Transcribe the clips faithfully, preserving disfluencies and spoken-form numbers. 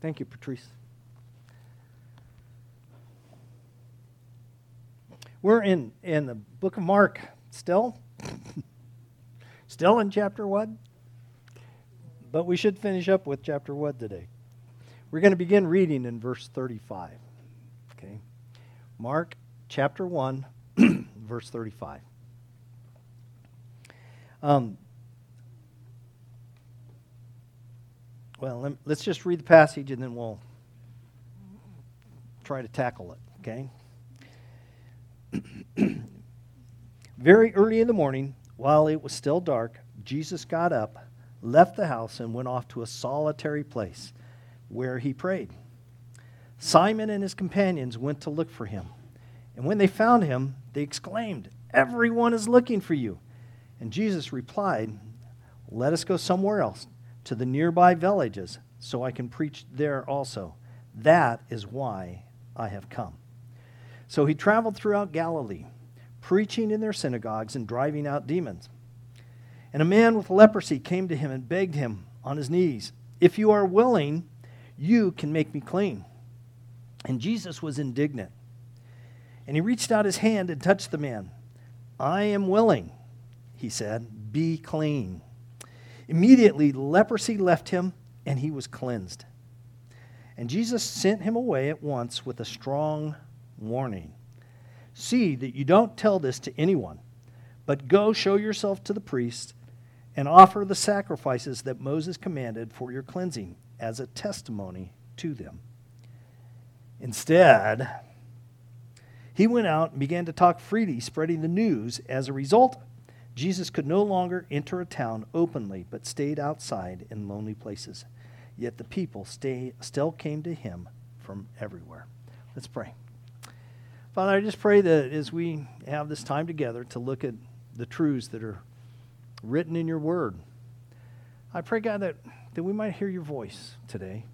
Thank you, Patrice. We're in, in the book of Mark still. Still in chapter one. But we should finish up with chapter one today. We're going to begin reading in verse thirty-five. Okay. Mark chapter one, verse thirty-five. Um, well, let, let's just read the passage and then we'll try to tackle it, okay? Very early in the morning, while it was still dark, Jesus got up, left the house, and went off to a solitary place where he prayed. Simon and his companions went to look for him. And when they found him, they exclaimed, "Everyone is looking for you." And Jesus replied, "Let us go somewhere else, to the nearby villages, so I can preach there also. That is why I have come." So he traveled throughout Galilee, preaching in their synagogues and driving out demons. And a man with leprosy came to him and begged him on his knees, "If you are willing, you can make me clean." And Jesus was indignant. And he reached out his hand and touched the man. "I am willing," he said, "be clean." Immediately leprosy left him, and he was cleansed. And Jesus sent him away at once with a strong warning. "See that you don't tell this to anyone, but go show yourself to the priests and offer the sacrifices that Moses commanded for your cleansing as a testimony to them." Instead, he went out and began to talk freely, spreading the news. As a result, Jesus could no longer enter a town openly, but stayed outside in lonely places. Yet the people stay, still came to him from everywhere. Let's pray. Father, I just pray that as we have this time together to look at the truths that are written in your word, I pray, God, that, that we might hear your voice today.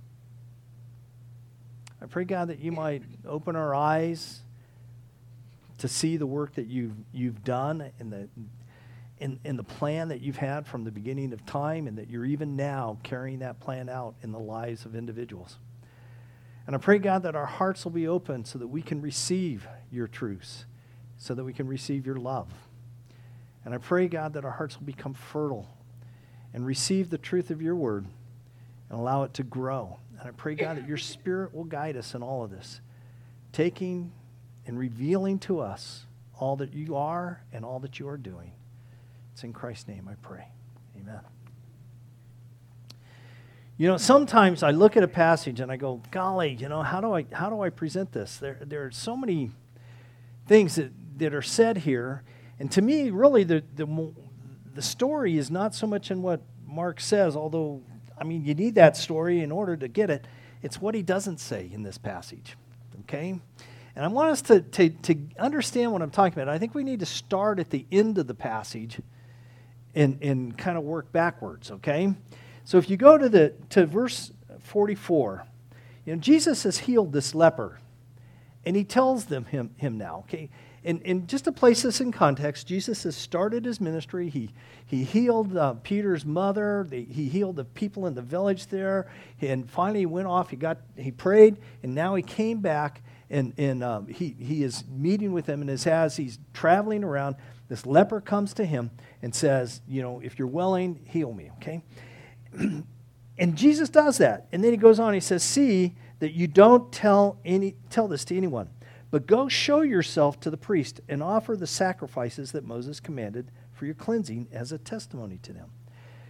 I pray, God, that you might open our eyes to see the work that you've, you've done and the, in, in the plan that you've had from the beginning of time, and that you're even now carrying that plan out in the lives of individuals. And I pray, God, that our hearts will be open so that we can receive your truths, so that we can receive your love. And I pray, God, that our hearts will become fertile and receive the truth of your word and allow it to grow. And I pray, God, that your Spirit will guide us in all of this, taking and revealing to us all that you are and all that you are doing. It's in Christ's name I pray. Amen. You know, sometimes I look at a passage and I go, golly, you know, how do I how do I present this? There there are so many things that, that are said here. And to me, really, the, the the story is not so much in what Mark says, although, I mean, you need that story in order to get it. It's what he doesn't say in this passage, okay? And I want us to, to, to understand what I'm talking about. I think we need to start at the end of the passage and, and kind of work backwards, okay? So if you go to the to verse forty-four, you know, Jesus has healed this leper, and he tells them him, him now, okay? And, and just to place this in context, Jesus has started his ministry. He he healed uh, Peter's mother. The, he healed the people in the village there. And finally he went off. He got he prayed, and now he came back, and, and um, he, he is meeting with them. And as, as he's traveling around, this leper comes to him and says, you know, "If you're willing, heal me," okay? And Jesus does that. And then he goes on, he says, "See that you don't tell any tell this to anyone, but go show yourself to the priest and offer the sacrifices that Moses commanded for your cleansing as a testimony to them."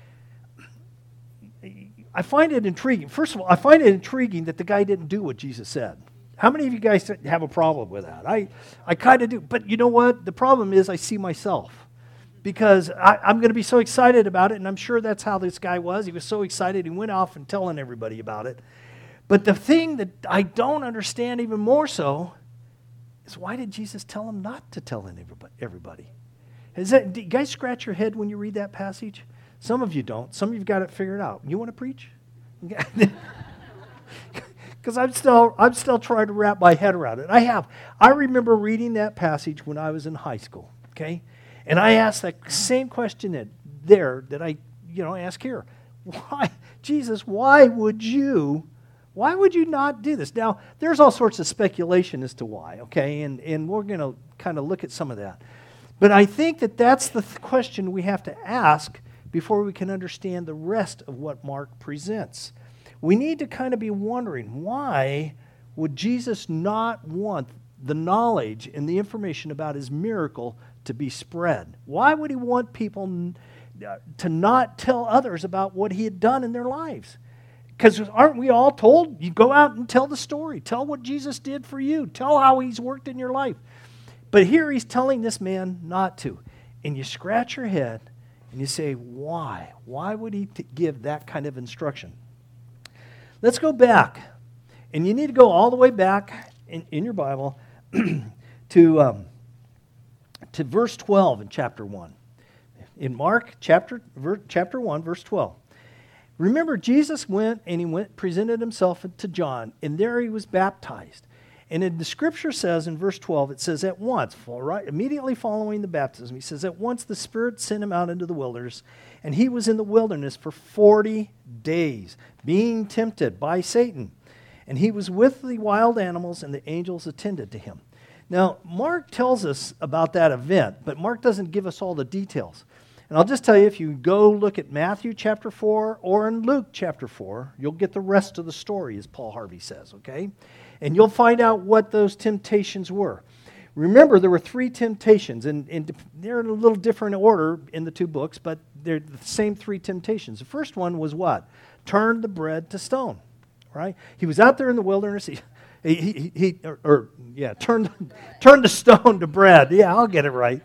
I find it intriguing. First of all, I find it intriguing that the guy didn't do what Jesus said. How many of you guys have a problem with that? I, I kind of do. But you know what? The problem is I see myself. Because I, I'm going to be so excited about it, and I'm sure that's how this guy was. He was so excited, he went off and telling everybody about it. But the thing that I don't understand even more so is, why did Jesus tell him not to tell everybody? Is that, do you guys scratch your head when you read that passage? Some of you don't. Some of you got it figured out. You want to preach? Because I'm still I'm still trying to wrap my head around it. I have. I remember reading that passage when I was in high school, okay? And I asked that same question that, there that I, you know, ask here. Why, Jesus, why would you Why would you not do this? Now, there's all sorts of speculation as to why, okay? And, and we're going to kind of look at some of that. But I think that that's the th- question we have to ask before we can understand the rest of what Mark presents. We need to kind of be wondering, why would Jesus not want the knowledge and the information about his miracle to be spread? Why would he want people n- to not tell others about what he had done in their lives? Because aren't we all told, you go out and tell the story. Tell what Jesus did for you. Tell how he's worked in your life. But here he's telling this man not to. And you scratch your head and you say, why? Why would he t- give that kind of instruction? Let's go back. And you need to go all the way back in, in your Bible to, um, to verse twelve in chapter one. In Mark chapter, ver, chapter one, verse twelve. Remember, Jesus went and he went, presented himself to John, and there he was baptized. And in the scripture says in verse twelve, it says at once, right, immediately following the baptism, he says at once the Spirit sent him out into the wilderness, and he was in the wilderness for forty days, being tempted by Satan. And he was with the wild animals, and the angels attended to him. Now, Mark tells us about that event, but Mark doesn't give us all the details. And I'll just tell you, if you go look at Matthew chapter four or in Luke chapter four, you'll get the rest of the story, as Paul Harvey says, okay? And you'll find out what those temptations were. Remember, there were three temptations, and, and they're in a little different order in the two books, but they're the same three temptations. The first one was what? Turn the bread to stone, right? He was out there in the wilderness. He, he, he, he or, or, yeah, turned, turned the stone to bread. Yeah, I'll get it right.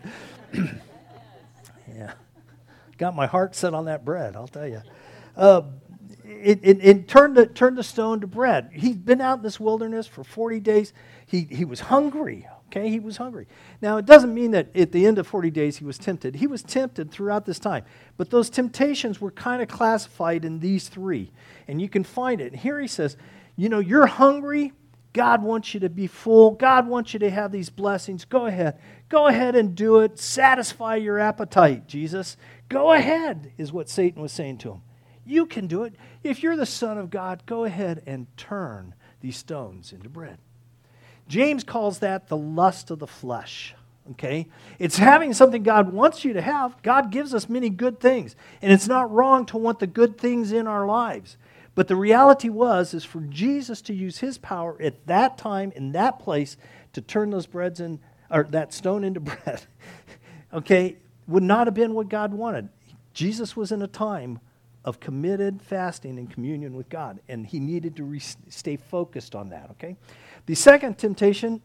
Yeah. Got my heart set on that bread, I'll tell you. Uh, it, it, it turned, the, turned the stone to bread. He'd been out in this wilderness for forty days. He, he was hungry, okay? He was hungry. Now, it doesn't mean that at the end of forty days he was tempted. He was tempted throughout this time. But those temptations were kind of classified in these three. And you can find it. And here he says, you know, you're hungry. God wants you to be full. God wants you to have these blessings. Go ahead. Go ahead and do it. Satisfy your appetite, Jesus. Go ahead, is what Satan was saying to him. You can do it. If you're the Son of God, go ahead and turn these stones into bread. James calls that the lust of the flesh. Okay? It's having something God wants you to have. God gives us many good things. And it's not wrong to want the good things in our lives. But the reality was, is for Jesus to use his power at that time, in that place, to turn those breads in, or that stone into bread, okay, would not have been what God wanted. Jesus was in a time of committed fasting and communion with God, and he needed to re- stay focused on that, okay? The second temptation,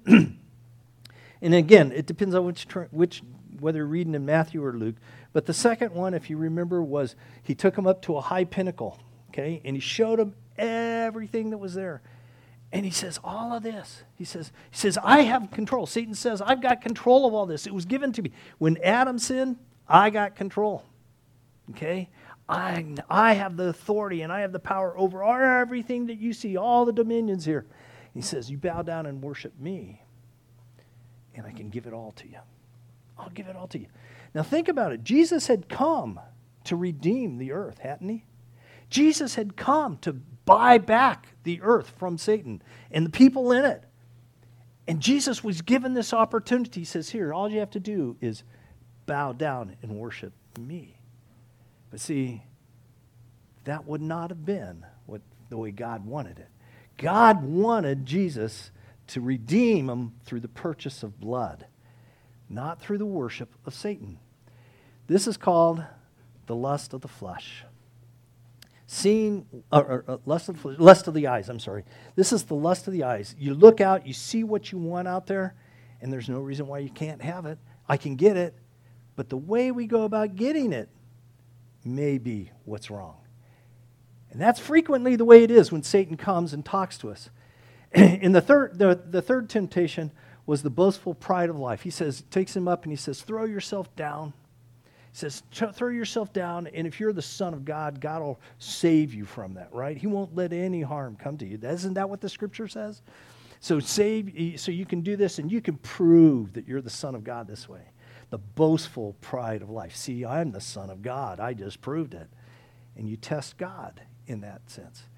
and again, it depends on which, which, whether you're reading in Matthew or Luke, but the second one, if you remember, was he took him up to a high pinnacle, okay, and he showed him everything that was there. And he says, all of this. He says, he says, I have control. Satan says, I've got control of all this. It was given to me. When Adam sinned, I got control. Okay? I, I have the authority and I have the power over everything that you see, all the dominions here. He says, you bow down and worship me, and I can give it all to you. I'll give it all to you. Now think about it. Jesus had come to redeem the earth, hadn't he? Jesus had come to buy back the earth from Satan and the people in it. And Jesus was given this opportunity. He says, here, all you have to do is bow down and worship me. But see, that would not have been what the way God wanted it. God wanted Jesus to redeem him through the purchase of blood, not through the worship of Satan. This is called the lust of the flesh. Seeing, or, or, or lust, of, lust of the eyes, I'm sorry. This is the lust of the eyes. You look out, you see what you want out there, and there's no reason why you can't have it. I can get it, but the way we go about getting it may be what's wrong. And that's frequently the way it is when Satan comes and talks to us. In the third, the, the third temptation was the boastful pride of life. He says, takes him up and he says, throw yourself down. He says, throw yourself down, and if you're the Son of God, God will save you from that, right? He won't let any harm come to you. Isn't that what the Scripture says? So save, so you can do this, and you can prove that you're the Son of God this way. The boastful pride of life. See, I'm the Son of God. I just proved it. And you test God in that sense.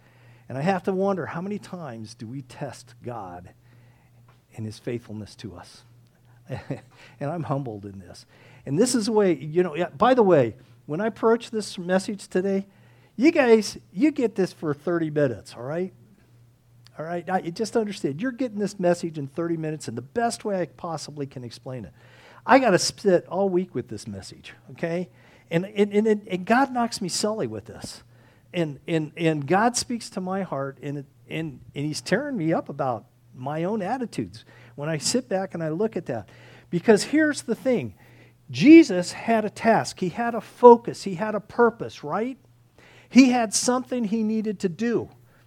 And I have to wonder, how many times do we test God and his faithfulness to us? And I'm humbled in this. And this is the way, you know, yeah, by the way, when I approach this message today, you guys, you get this for thirty minutes, all right? All right, I, you just understand. You're getting this message in thirty minutes in the best way I possibly can explain it. I got to sit all week with this message, okay? And and, and and God knocks me silly with this. And and and God speaks to my heart, and it, and and he's tearing me up about my own attitudes when I sit back and I look at that. Because here's the thing. Jesus had a task. He had a focus. He had a purpose, right? He had something he needed to do.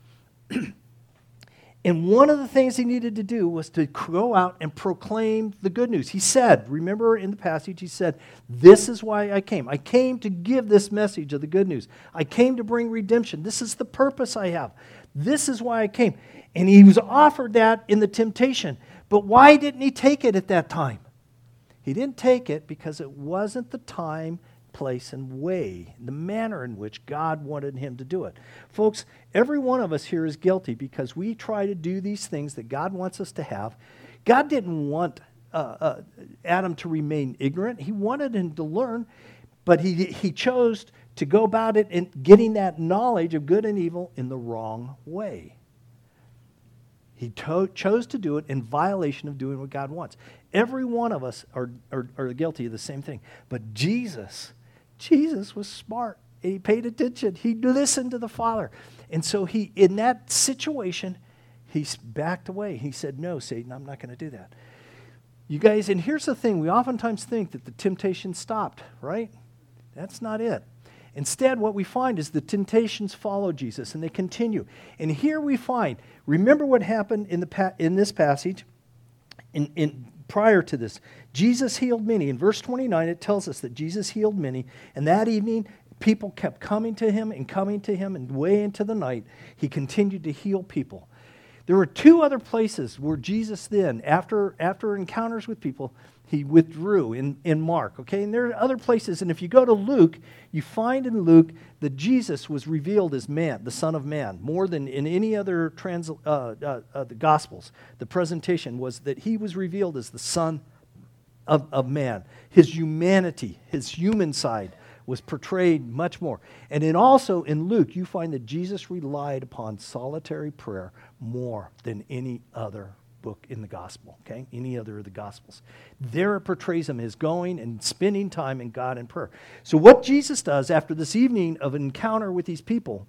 And one of the things he needed to do was to go out and proclaim the good news. He said, remember in the passage, he said, this is why I came. I came to give this message of the good news. I came to bring redemption. This is the purpose I have. This is why I came. And he was offered that in the temptation. But why didn't he take it at that time? He didn't take it because it wasn't the time, place, and way, the manner in which God wanted him to do it. Folks, every one of us here is guilty because we try to do these things that God wants us to have. God didn't want uh, uh, Adam to remain ignorant. He wanted him to learn, but he, he chose to go about it in getting that knowledge of good and evil in the wrong way. He to- chose to do it in violation of doing what God wants. Every one of us are, are, are guilty of the same thing. But Jesus, Jesus was smart. He paid attention. He listened to the Father. And so he, in that situation, he backed away. He said, no, Satan, I'm not going to do that. You guys, and here's the thing. We oftentimes think that the temptation stopped, right? That's not it. Instead, what we find is the temptations follow Jesus, and they continue. And here we find, remember what happened in the pa- in this passage, in, in prior to this. Jesus healed many. In verse twenty-nine, it tells us that Jesus healed many, and that evening, people kept coming to him and coming to him, and way into the night, he continued to heal people. There were two other places where Jesus then, after, after encounters with people, he withdrew in, in Mark, okay? And there are other places, and if you go to Luke, you find in Luke that Jesus was revealed as man, the Son of Man, more than in any other trans, uh, uh, uh, the Gospels. The presentation was that he was revealed as the Son of, of Man. His humanity, his human side was portrayed much more. And then also in Luke, you find that Jesus relied upon solitary prayer more than any other book in the gospel, okay? Any other of the gospels. There it portrays him as going and spending time in God in prayer. So what Jesus does after this evening of an encounter with these people,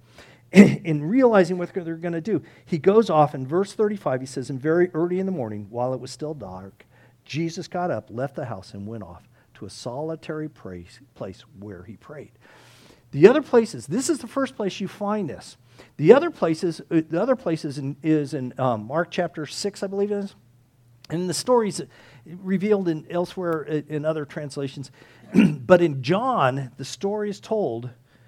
in realizing what they're going to do, he goes off in verse thirty-five, he says, and very early in the morning, while it was still dark, Jesus got up, left the house, and went off to a solitary place, place where he prayed. The other places, this is the first place you find this. The other places, uh, the other places in, is in um, Mark chapter six, I believe it is, and the stories revealed in elsewhere in other translations. But in John, the story is told.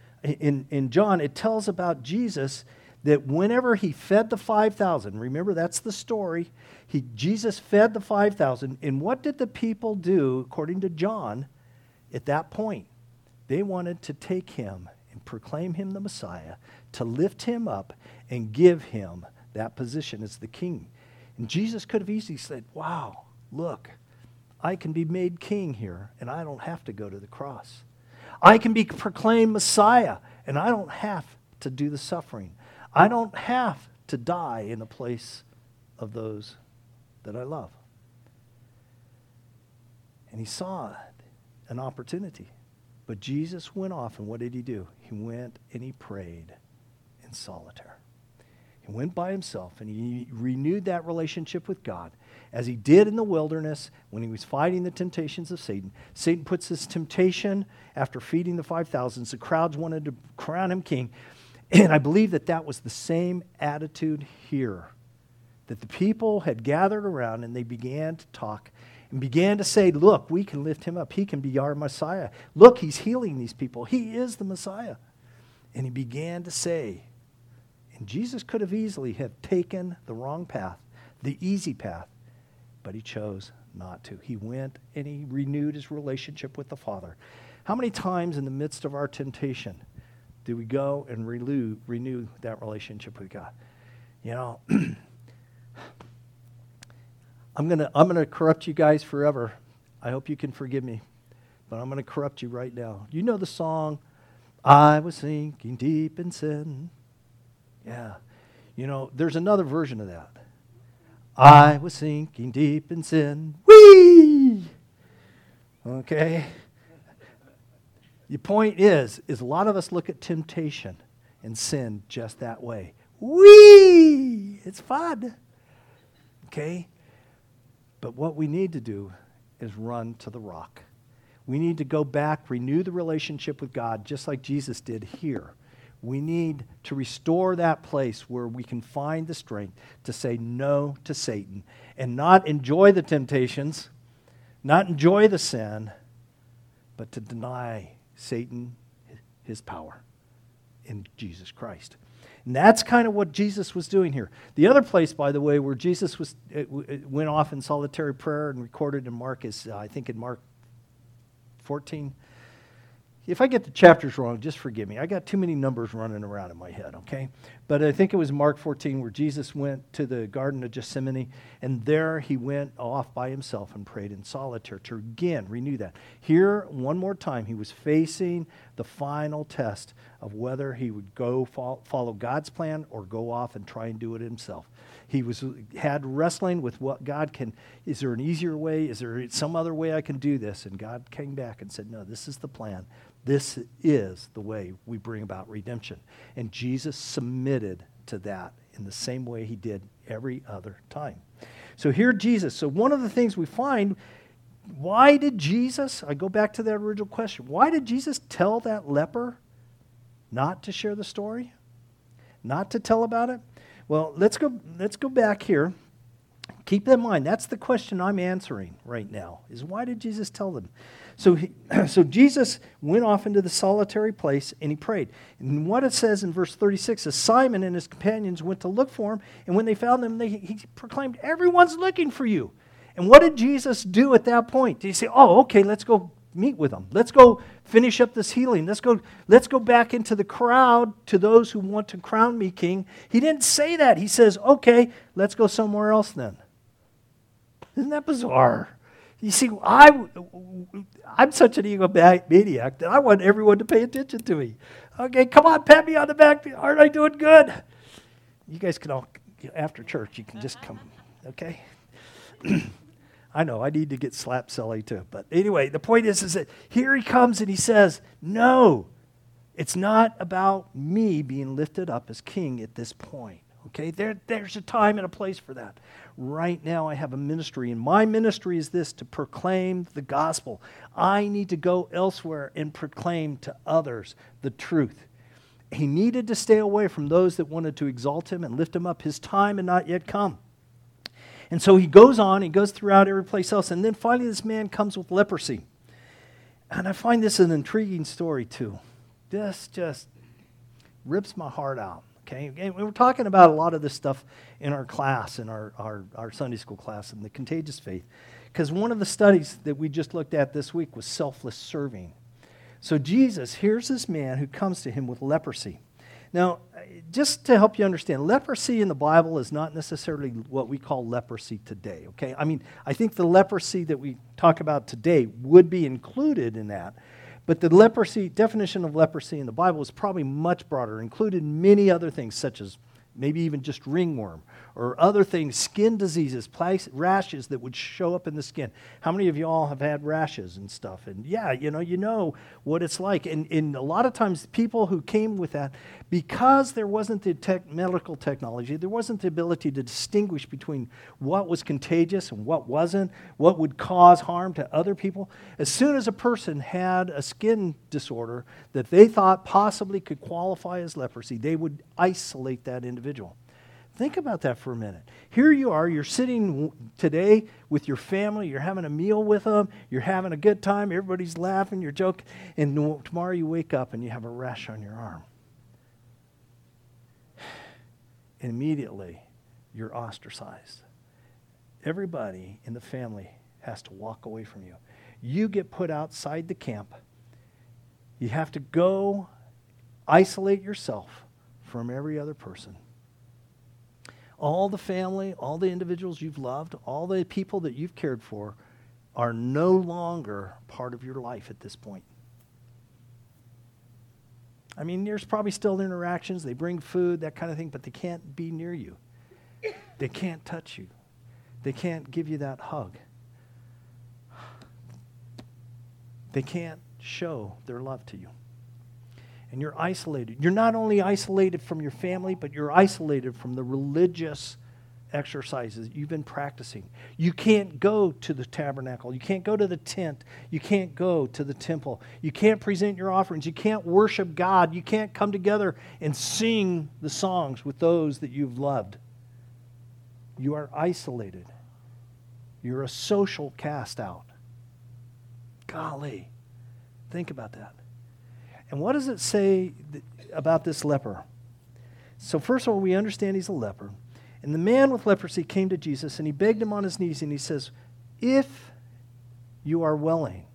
In in John, it tells about Jesus that whenever he fed the five thousand, remember that's the story. He Jesus fed the five thousand, and what did the people do according to John? At that point, they wanted to take him and proclaim him the Messiah, to lift him up and give him that position as the king. And Jesus could have easily said, wow, look, I can be made king here, and I don't have to go to the cross. I can be proclaimed Messiah, and I don't have to do the suffering. I don't have to die in the place of those that I love. And he saw an opportunity. But Jesus went off, and what did he do? He went and he prayed in solitaire. He went by himself, and he renewed that relationship with God, as he did in the wilderness when he was fighting the temptations of Satan. Satan puts this temptation after feeding the five thousand. The crowds wanted to crown him king. And I believe that that was the same attitude here, that the people had gathered around and they began to talk and began to say, look, we can lift him up. He can be our Messiah. Look, he's healing these people. He is the Messiah. And he began to say, and Jesus could have easily have taken the wrong path, the easy path, but he chose not to. He went and he renewed his relationship with the Father. How many times in the midst of our temptation do we go and renew, renew that relationship with God? You know, I'm gonna I'm gonna corrupt you guys forever. I hope you can forgive me, but I'm gonna corrupt you right now. You know the song, "I was sinking deep in sin." Yeah, you know, there's another version of that. I was sinking deep in sin. Whee! Okay. The point is, is a lot of us look at temptation and sin just that way. Whee! It's fun. Okay? But what we need to do is run to the rock. We need to go back, renew the relationship with God, just like Jesus did here. We need to restore that place where we can find the strength to say no to Satan and not enjoy the temptations, not enjoy the sin, but to deny Satan his power in Jesus Christ. And that's kind of what Jesus was doing here. The other place, by the way, where Jesus was it, it went off in solitary prayer and recorded in Mark is, uh, I think in Mark fourteen. If I get the chapters wrong, just forgive me. I got too many numbers running around in my head, okay? But I think it was Mark fourteen where Jesus went to the Garden of Gethsemane, and there he went off by himself and prayed in solitary to again renew that. Here, one more time, he was facing the final test of whether he would go follow God's plan or go off and try and do it himself. He was had wrestling with what God can, is there an easier way? Is there some other way I can do this? And God came back and said, no, this is the plan. This is the way we bring about redemption. And Jesus submitted to that in the same way he did every other time. So here Jesus, so one of the things we find, why did Jesus, I go back to that original question, why did Jesus tell that leper not to share the story? Not to tell about it? Well, let's go, let's go back here. Keep in mind, that's the question I'm answering right now, is why did Jesus tell them? So he, so Jesus went off into the solitary place and he prayed. And what it says in verse thirty-six is Simon and his companions went to look for him, and when they found him, they, he proclaimed, everyone's looking for you. And what did Jesus do at that point? Did he say, oh, okay, let's go meet with them. Let's go finish up this healing. Let's go, let's go back into the crowd to those who want to crown me king. He didn't say that. He says, okay, let's go somewhere else then. Isn't that bizarre? You see, I, I'm such an egomaniac that I want everyone to pay attention to me. Okay, come on, pat me on the back. Aren't I doing good? You guys can all, after church, you can just come, okay? I know, I need to get slapped silly too. But anyway, the point is, is that here he comes and he says, no, it's not about me being lifted up as king at this point. Okay, there, there's a time and a place for that. Right now I have a ministry, and my ministry is this, to proclaim the gospel. I need to go elsewhere and proclaim to others the truth. He needed to stay away from those that wanted to exalt him and lift him up. His time had not yet come. And so he goes on, he goes throughout every place else, and then finally this man comes with leprosy. And I find this an intriguing story too. This just rips my heart out. Okay, and we were talking about a lot of this stuff in our class, in our, our, our Sunday school class, in the Contagious Faith. Because one of the studies that we just looked at this week was selfless serving. So Jesus, here's this man who comes to him with leprosy. Now, just to help you understand, leprosy in the Bible is not necessarily what we call leprosy today, okay? I mean, I think the leprosy that we talk about today would be included in that. But the leprosy, definition of leprosy in the Bible is probably much broader, included many other things such as maybe even just ringworm or other things, skin diseases, rashes that would show up in the skin. How many of you all have had rashes and stuff? And yeah, you know, you know what it's like. And, and a lot of times people who came with that, because there wasn't the tech, medical technology, there wasn't the ability to distinguish between what was contagious and what wasn't, what would cause harm to other people. As soon as a person had a skin disorder that they thought possibly could qualify as leprosy, they would isolate that individual. Think about that for a minute. Here you are, you're sitting today with your family, you're having a meal with them, you're having a good time, everybody's laughing, you're joking, and tomorrow you wake up and you have a rash on your arm. And immediately, you're ostracized. Everybody in the family has to walk away from you. You get put outside the camp. You have to go isolate yourself from every other person. All the family, all the individuals you've loved, all the people that you've cared for are no longer part of your life at this point. I mean, there's probably still interactions. They bring food, that kind of thing, but they can't be near you. They can't touch you. They can't give you that hug. They can't show their love to you. And you're isolated. You're not only isolated from your family, but you're isolated from the religious exercises you've been practicing. You can't go to the tabernacle. You can't go to the tent. You can't go to the temple. You can't present your offerings. You can't worship God. You can't come together and sing the songs with those that you've loved. You are isolated. You're a social cast out. Golly, think about that. And what does it say th- about this leper? So first of all, we understand he's a leper. And the man with leprosy came to Jesus, and he begged him on his knees, and he says, if you are willing.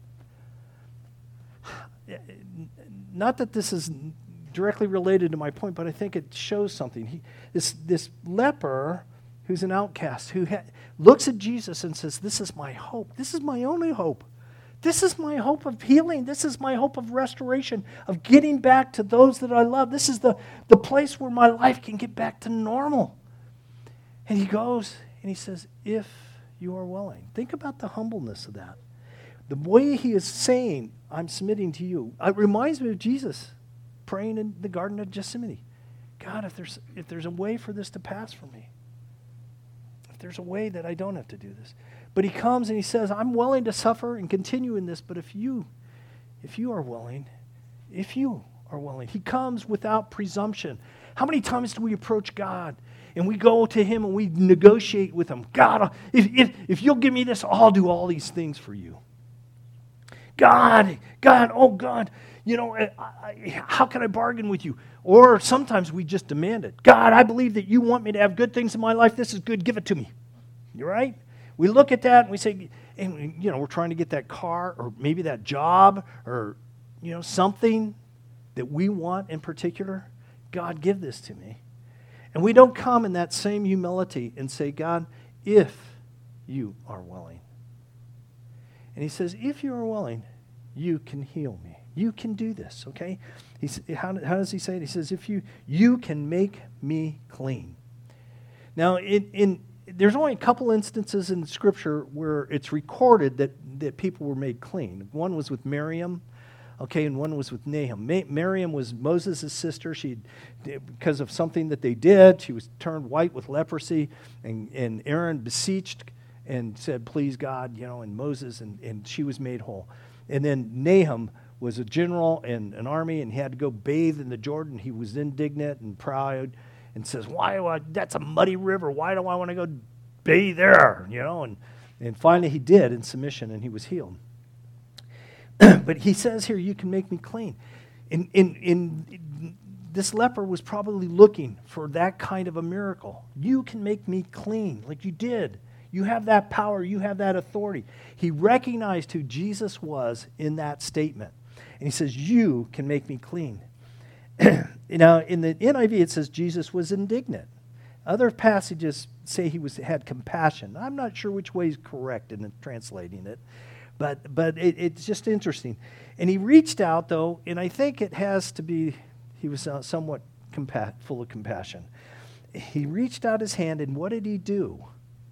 Not that this is directly related to my point, but I think it shows something. He, this, this leper, who's an outcast, who ha- looks at Jesus and says, this is my hope. This is my only hope. This is my hope of healing. This is my hope of restoration, of getting back to those that I love. This is the, the place where my life can get back to normal. And he goes and he says, if you are willing. Think about the humbleness of that. The way he is saying, I'm submitting to you. It reminds me of Jesus praying in the Garden of Gethsemane. God, if there's, if there's a way for this to pass for me, if there's a way that I don't have to do this. But he comes and he says, I'm willing to suffer and continue in this, but if you, if you are willing, if you are willing. He comes without presumption. How many times do we approach God and we go to him and we negotiate with him? God, if, if, if you'll give me this, I'll do all these things for you. God, God, oh God, you know, I, I, how can I bargain with you? Or sometimes we just demand it. God, I believe that you want me to have good things in my life. This is good. Give it to me. You're right? We look at that and we say, and, you know, we're trying to get that car or maybe that job or, you know, something that we want in particular. God, give this to me. And we don't come in that same humility and say, God, if you are willing. And he says, if you are willing, you can heal me. You can do this, okay? He's, how, how does he say it? He says, if you, you can make me clean. Now, in, in there's only a couple instances in Scripture where it's recorded that, that people were made clean. One was with Miriam, okay, and one was with Nahum. Ma- Miriam was Moses' sister. She, because of something that they did, she was turned white with leprosy, and, and Aaron beseeched and said, please, God, you know, and Moses, and, and she was made whole. And then Nahum was a general in an army, and he had to go bathe in the Jordan. He was indignant and proud, and says, why do I, that's a muddy river. Why do I want to go bathe there? You know, and, and finally he did in submission, and he was healed. But he says here, you can make me clean. In, in, in, this leper was probably looking for that kind of a miracle. You can make me clean like you did. You have that power. You have that authority. He recognized who Jesus was in that statement. And he says, you can make me clean. Now, in the N I V, it says Jesus was indignant. Other passages say he was had compassion. I'm not sure which way is correct in translating it, but but it, it's just interesting. And he reached out, though, and I think it has to be, he was somewhat compa- full of compassion. He reached out his hand, and what did he do?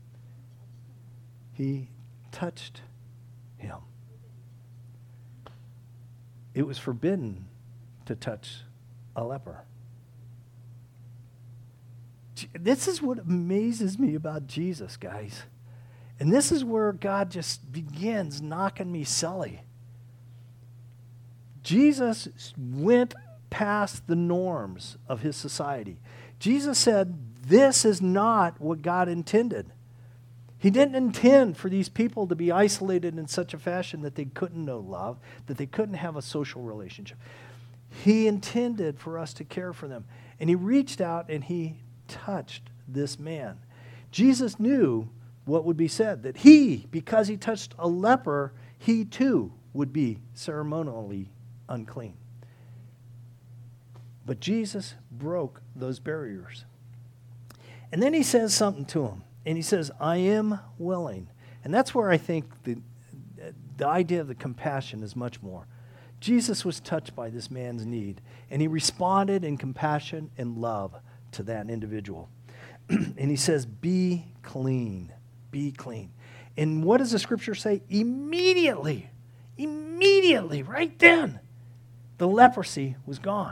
He touched him. It was forbidden to touch a leper. This is what amazes me about Jesus, guys. And this is where God just begins knocking me silly. Jesus went past the norms of his society. Jesus said, this is not what God intended. He didn't intend for these people to be isolated in such a fashion that they couldn't know love, that they couldn't have a social relationship. He intended for us to care for them. And he reached out and he touched this man. Jesus knew what would be said, that he, because he touched a leper, he too would be ceremonially unclean. But Jesus broke those barriers. And then he says something to him. And he says, I am willing. And that's where I think the, the idea of the compassion is much more. Jesus was touched by this man's need. And he responded in compassion and love to that individual. And he says, be clean. Be clean. And what does the scripture say? Immediately, immediately, right then, the leprosy was gone.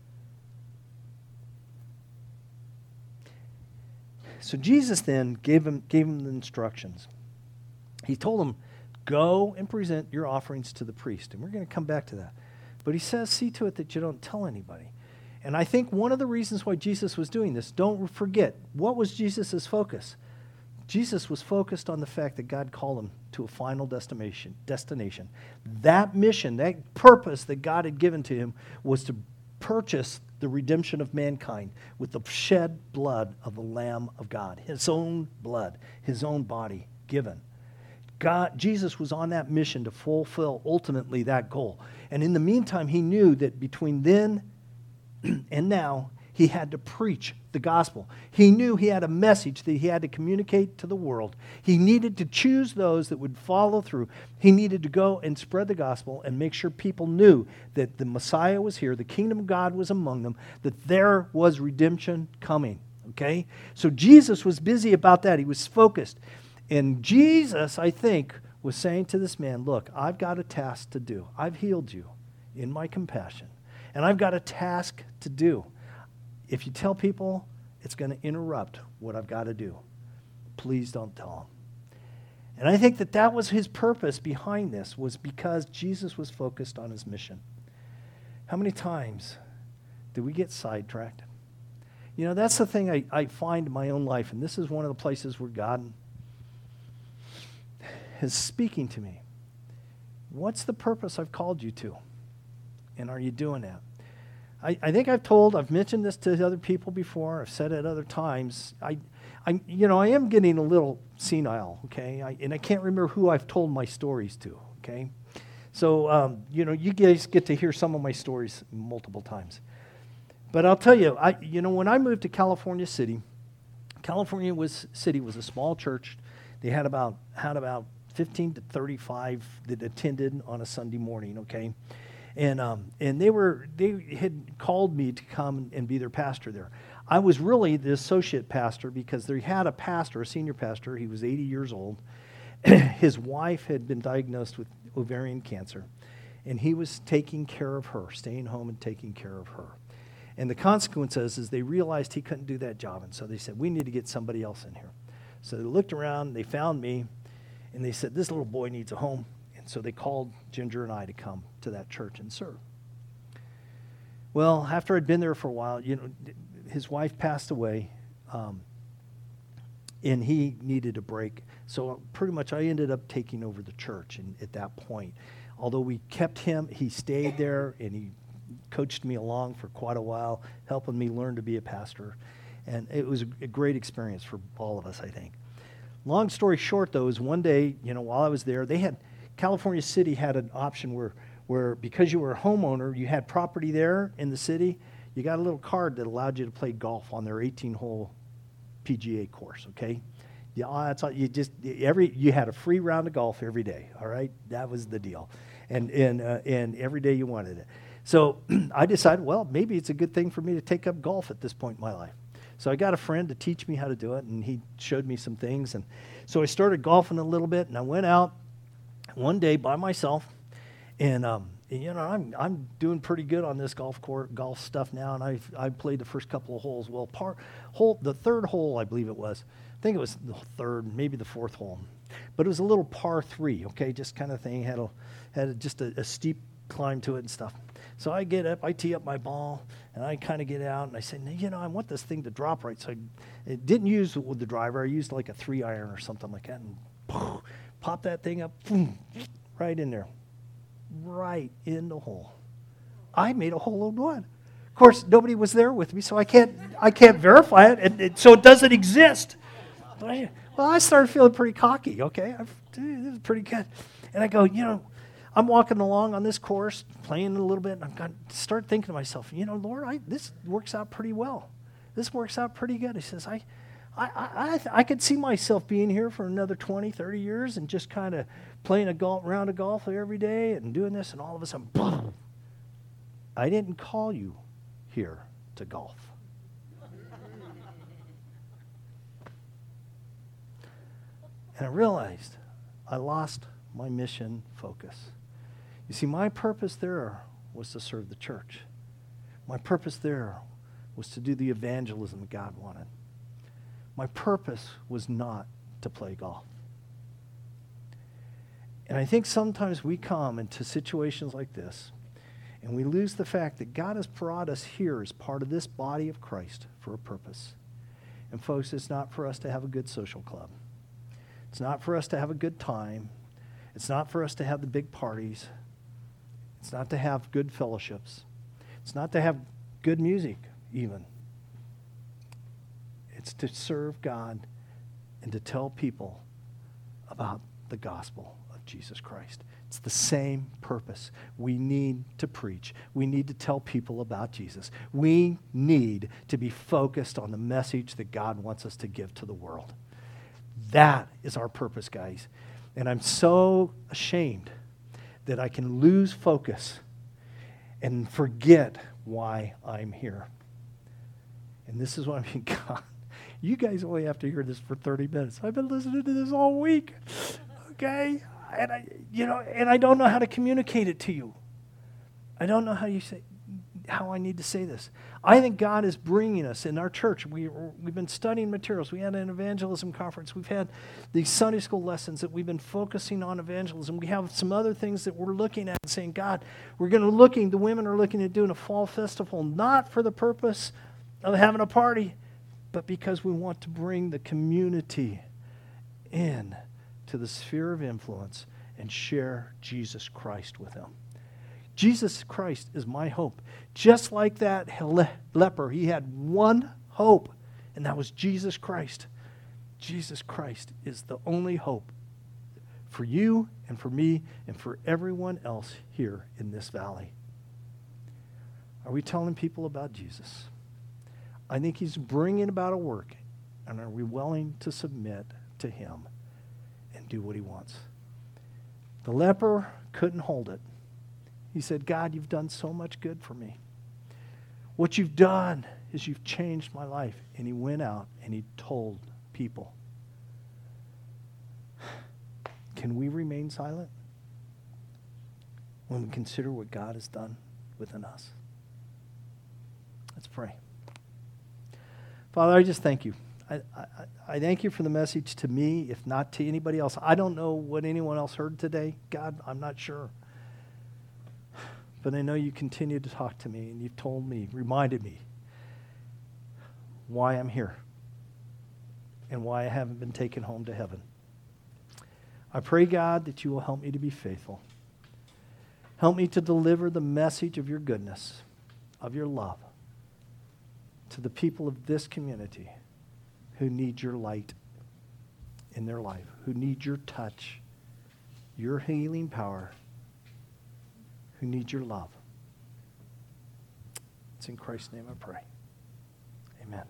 So Jesus then gave him, gave him the instructions. He told him, go and present your offerings to the priest. And we're going to come back to that. But he says, see to it that you don't tell anybody. And I think one of the reasons why Jesus was doing this, don't forget, what was Jesus' focus? Jesus was focused on the fact that God called him to a final destination. destination. That mission, that purpose that God had given to him was to purchase the redemption of mankind with the shed blood of the Lamb of God, his own blood, his own body given. God, Jesus was on that mission to fulfill ultimately that goal. And in the meantime, he knew that between then and now, he had to preach the gospel. He knew he had a message that he had to communicate to the world. He needed to choose those that would follow through. He needed to go and spread the gospel and make sure people knew that the Messiah was here, the kingdom of God was among them, that there was redemption coming. Okay? So Jesus was busy about that. He was focused. And Jesus, I think, was saying to this man, look, I've got a task to do. I've healed you in my compassion. And I've got a task to do. If you tell people, it's going to interrupt what I've got to do. Please don't tell them. And I think that that was his purpose behind this, was because Jesus was focused on his mission. How many times do we get sidetracked? You know, that's the thing I, I find in my own life, and this is one of the places where God is speaking to me. What's the purpose I've called you to? And are you doing that? I, I think I've told, I've mentioned this to other people before. I've said it other times. I, I, you know, I am getting a little senile, okay? I, and I can't remember who I've told my stories to, okay? So, um, you know, you guys get to hear some of my stories multiple times. But I'll tell you, I, you know, when I moved to California City, California was City was a small church. They had about had about fifteen to thirty-five that attended on a Sunday morning, okay? And um, and they were they had called me to come and be their pastor there. I was really the associate pastor because they had a pastor, a senior pastor. He was eighty years old. His wife had been diagnosed with ovarian cancer, and he was taking care of her, staying home and taking care of her. And the consequences is they realized he couldn't do that job, and so they said, we need to get somebody else in here. So they looked around, they found me, and they said, this little boy needs a home. And so they called Ginger and I to come to that church and serve. Well, after I'd been there for a while, you know, his wife passed away, um, and he needed a break. So pretty much I ended up taking over the church and at that point. Although we kept him, he stayed there, and he coached me along for quite a while, helping me learn to be a pastor. And it was a great experience for all of us, I think. Long story short, though, is one day, you know, while I was there, they had, California City had an option where, where because you were a homeowner, you had property there in the city, you got a little card that allowed you to play golf on their eighteen-hole P G A course, okay? Yeah, that's all, you just, every, you had a free round of golf every day, all right? That was the deal. And, and, uh, and every day you wanted it. So I decided, well, maybe it's a good thing for me to take up golf at this point in my life. So I got a friend to teach me how to do it, and he showed me some things. And so I started golfing a little bit, and I went out one day by myself, and, um, and you know, I'm I'm doing pretty good on this golf court golf stuff now, and I I played the first couple of holes. Well, par, hole the third hole, I believe it was. I think it was the third, maybe the fourth hole, but it was a little par three, okay, just kind of thing. Had a had a, just a, a steep climb to it and stuff. So I get up, I tee up my ball, and I kind of get out, and I say, you know, I want this thing to drop right. So I it didn't use with the driver. I used like a three iron or something like that, and poof, pop that thing up, boom, right in there, right in the hole. I made a hole in one. Of course, nobody was there with me, so I can't I can't verify it, and it, so it doesn't exist. But I, well, I started feeling pretty cocky. Okay, I've, this is pretty good, and I go, you know. I'm walking along on this course, playing a little bit, and I'm going to start thinking to myself, you know, Lord, I, this works out pretty well. This works out pretty good. He says, I, I, I, I could see myself being here for another twenty, thirty years and just kind of playing a golf, round of golf every day and doing this, and all of a sudden, boom, I didn't call you here to golf. And I realized I lost my mission focus. You see, my purpose there was to serve the church. My purpose there was to do the evangelism that God wanted. My purpose was not to play golf. And I think sometimes we come into situations like this and we lose the fact that God has brought us here as part of this body of Christ for a purpose. And folks, it's not for us to have a good social club. It's not for us to have a good time. It's not for us to have the big parties. It's not to have good fellowships. It's not to have good music, even. It's to serve God and to tell people about the gospel of Jesus Christ. It's the same purpose. We need to preach. We need to tell people about Jesus. We need to be focused on the message that God wants us to give to the world. That is our purpose, guys. And I'm so ashamed that I can lose focus and forget why I'm here. And this is what I mean, God, you guys only have to hear this for thirty minutes. I've been listening to this all week, okay? And I, you know, and I don't know how to communicate it to you. I don't know how you say, how I need to say this. I think God is bringing us in our church. We, we've been studying materials. We had an evangelism conference. We've had these Sunday school lessons that we've been focusing on evangelism. We have some other things that we're looking at and saying, God, we're going to looking, the women are looking at doing a fall festival, not for the purpose of having a party, but because we want to bring the community in to the sphere of influence and share Jesus Christ with them. Jesus Christ is my hope. Just like that le- leper, he had one hope, and that was Jesus Christ. Jesus Christ is the only hope for you and for me and for everyone else here in this valley. Are we telling people about Jesus? I think he's bringing about a work, and are we willing to submit to him and do what he wants? The leper couldn't hold it. He said, God, you've done so much good for me. What you've done is you've changed my life. And he went out and he told people. Can we remain silent when we consider what God has done within us? Let's pray. Father, I just thank you. I, I, I thank you for the message to me, if not to anybody else. I don't know what anyone else heard today. God, I'm not sure. But I know you continue to talk to me, and you've told me, reminded me why I'm here and why I haven't been taken home to heaven. I pray, God, that you will help me to be faithful. Help me to deliver the message of your goodness, of your love, to the people of this community who need your light in their life, who need your touch, your healing power, who need your love. It's in Christ's name I pray. Amen.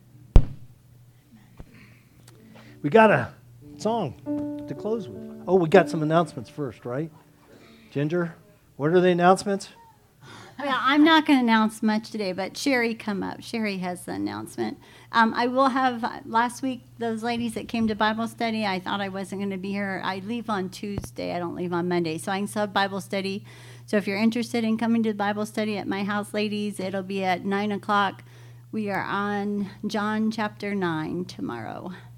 We got a song to close with. Oh, we got some announcements first, right? Ginger, what are the announcements? Well, I'm not going to announce much today, but Sherry, come up. Sherry has the announcement. Um, I will have, uh, last week, those ladies that came to Bible study, I thought I wasn't going to be here. I leave on Tuesday. I don't leave on Monday. So I can still have Bible study. So if you're interested in coming to Bible study at my house, ladies, it'll be at nine o'clock. We are on John chapter nine tomorrow.